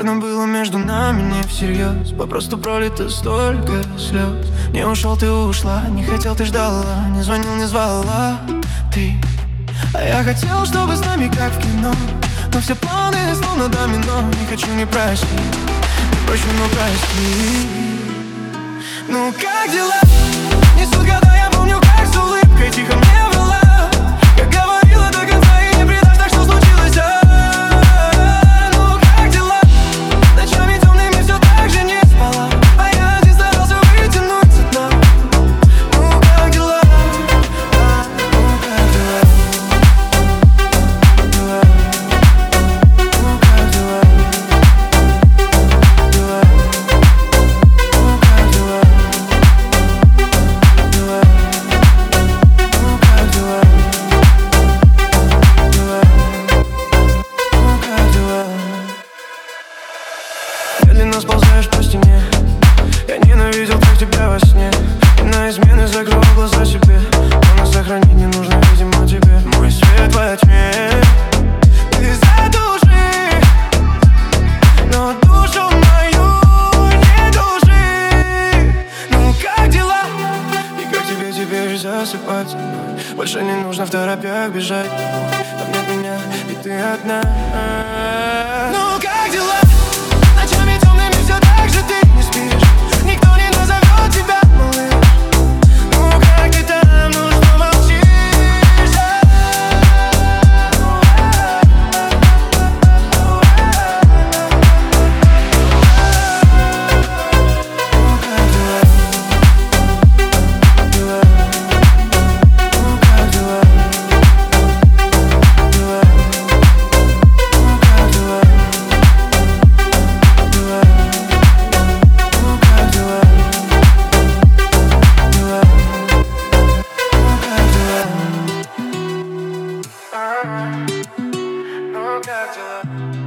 Наверное, было между нами не всерьез, попросту пролито столько слез. Не ушел, ты ушла, не хотел, ты ждала, не звонил, не звала ты. А я хотел, чтобы с нами как в кино, но все планы словно домино. Не хочу, не прости, не прощу, но прости. Ну как дела? Не суть года, я помню, как с улыбкой тихо мне врала, как говорила до конца и не предашь, так что случилось, Ну как дела? Ночами темными все так же не спала, а я здесь старался вытянуть со дна. Ну как дела? Ну как дела? Ну как дела? Дела? Ну как дела? Дела? Ну как дела? Дела? Ну как дела? Медленно сползаешь по стене. Я ненавидел как тебя во сне. И на измены закрыл глаза себе, но нас сохранить не нужно, видимо, тебе. Мой свет во тьме, ты задуши, но душу мою не души. Ну как дела? И как тебе теперь засыпать со мной? Больше не нужно второпях бежать. Там нет меня, и ты одна. Ну как дела? Ночами темными все так же ты не спишь. Никто не назовет тебя, малыш. Ну как ты там, ну что молчишь? Ну как дела? Дела? Ну как дела? Дела? Ну как дела? Дела? Ну как дела? Дела? Ну как дела? Ну как дела?